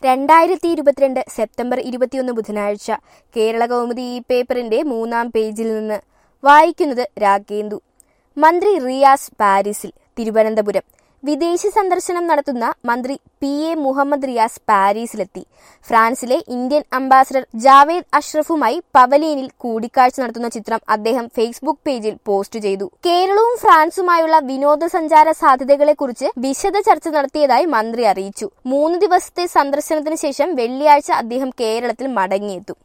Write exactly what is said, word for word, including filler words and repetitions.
രണ്ടായിരത്തി ഇരുപത്തിരണ്ട് സെപ്റ്റംബർ ഇരുപത്തിയൊന്ന് ബുധനാഴ്ച കേരള കൗമുദി ഈ പേപ്പറിന്റെ മൂന്നാം പേജിൽ നിന്ന് വായിക്കുന്നത് രാഗേന്ദു. മന്ത്രി റിയാസ് പാരീസിൽ. തിരുവനന്തപുരം. വിദേശ സന്ദർശനം നടത്തുന്ന മന്ത്രി പി എ മുഹമ്മദ് റിയാസ് പാരീസിലെത്തി. ഫ്രാൻസിലെ ഇന്ത്യൻ അംബാസഡർ ജാവേദ് അഷ്റഫുമായി പവലിയനിൽ കൂടിക്കാഴ്ച നടത്തുന്ന ചിത്രം അദ്ദേഹം ഫേസ്ബുക്ക് പേജിൽ പോസ്റ്റ് ചെയ്തു. കേരളവും ഫ്രാൻസുമായുള്ള വിനോദസഞ്ചാര സാധ്യതകളെക്കുറിച്ച് വിശദ ചർച്ച നടത്തിയതായി മന്ത്രി അറിയിച്ചു. മൂന്ന് ദിവസത്തെ സന്ദർശനത്തിന് ശേഷം വെള്ളിയാഴ്ച അദ്ദേഹം കേരളത്തിൽ മടങ്ങിയെത്തും.